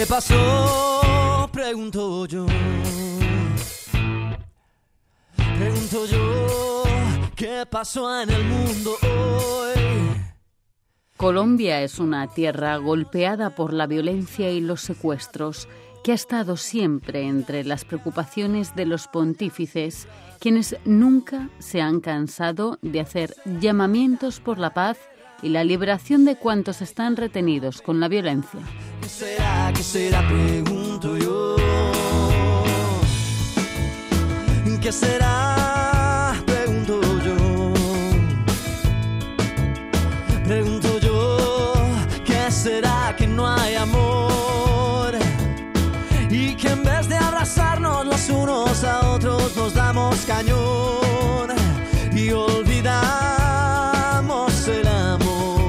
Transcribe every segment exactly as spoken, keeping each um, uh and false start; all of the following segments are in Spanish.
¿Qué pasó? Pregunto yo. Pregunto yo, ¿qué pasó en el mundo hoy? Colombia es una tierra golpeada por la violencia y los secuestros, que ha estado siempre entre las preocupaciones de los pontífices, quienes nunca se han cansado de hacer llamamientos por la paz y la liberación de cuantos están retenidos con la violencia. ¿Qué será? ¿Qué será? Pregunto yo. ¿Qué será? Pregunto yo. Pregunto yo. ¿Qué será? Que no hay amor y que en vez de abrazarnos los unos a otros nos damos cañón y olvidamos el amor.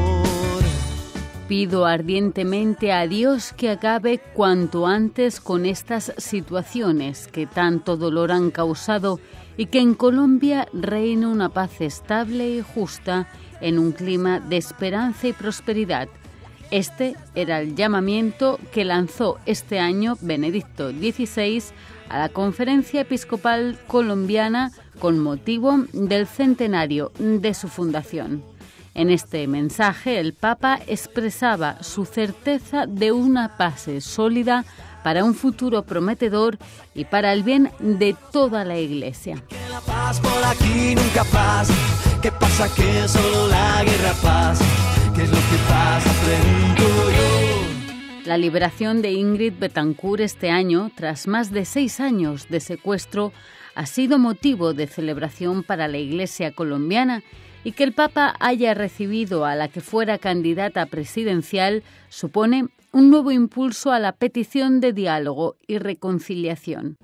Pido ardientemente a Dios que acabe cuanto antes con estas situaciones que tanto dolor han causado y que en Colombia reine una paz estable y justa en un clima de esperanza y prosperidad. Este era el llamamiento que lanzó este año Benedicto dieciséis a la Conferencia Episcopal Colombiana con motivo del centenario de su fundación. En este mensaje, el Papa expresaba su certeza de una paz sólida para un futuro prometedor y para el bien de toda la Iglesia. Que la paz por aquí nunca pasa. ¿Qué pasa? Que solo la guerra pasa. ¿Qué es lo que pasa? Pregunto yo. La liberación de Ingrid Betancourt este año, tras más de seis años de secuestro, ha sido motivo de celebración para la Iglesia colombiana, y que el Papa haya recibido a la que fuera candidata presidencial supone un nuevo impulso a la petición de diálogo y reconciliación.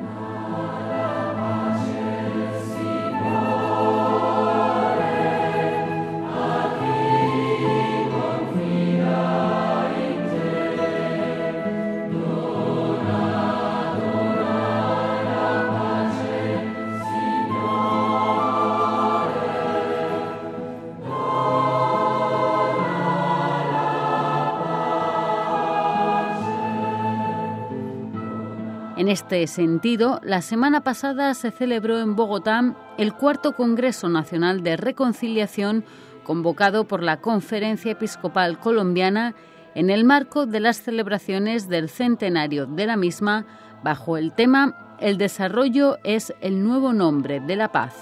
En este sentido, la semana pasada se celebró en Bogotá el cuarto Congreso Nacional de Reconciliación convocado por la Conferencia Episcopal Colombiana en el marco de las celebraciones del centenario de la misma, bajo el tema «El desarrollo es el nuevo nombre de la paz».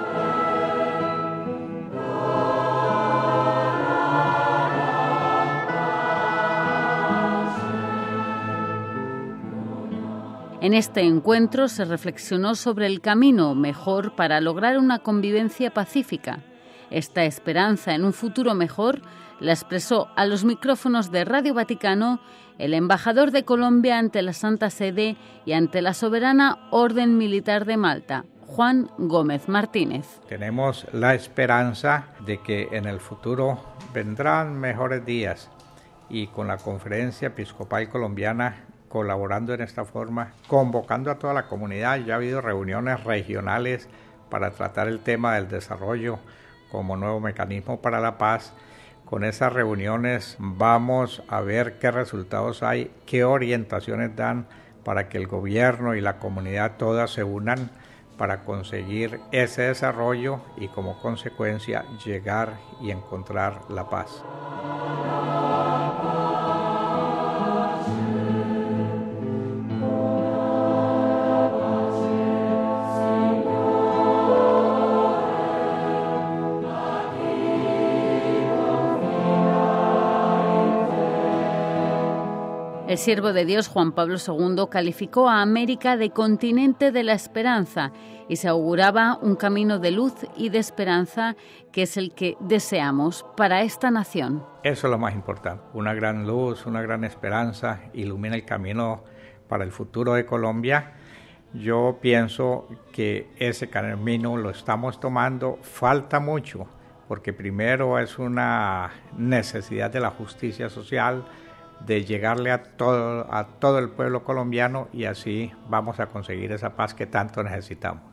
En este encuentro se reflexionó sobre el camino mejor para lograr una convivencia pacífica. Esta esperanza en un futuro mejor la expresó a los micrófonos de Radio Vaticano el embajador de Colombia ante la Santa Sede y ante la Soberana Orden Militar de Malta, Juan Gómez Martínez. Tenemos la esperanza de que en el futuro vendrán mejores días y con la Conferencia Episcopal Colombiana colaborando en esta forma, convocando a toda la comunidad. Ya ha habido reuniones regionales para tratar el tema del desarrollo como nuevo mecanismo para la paz. Con esas reuniones vamos a ver qué resultados hay, qué orientaciones dan para que el gobierno y la comunidad todas se unan para conseguir ese desarrollo y como consecuencia llegar y encontrar la paz. El siervo de Dios Juan Pablo segundo calificó a América de continente de la esperanza y se auguraba un camino de luz y de esperanza que es el que deseamos para esta nación. Eso es lo más importante, una gran luz, una gran esperanza, ilumina el camino para el futuro de Colombia. Yo pienso que ese camino lo estamos tomando, falta mucho, porque primero es una necesidad de la justicia social, de llegarle a todo, a todo el pueblo colombiano y así vamos a conseguir esa paz que tanto necesitamos.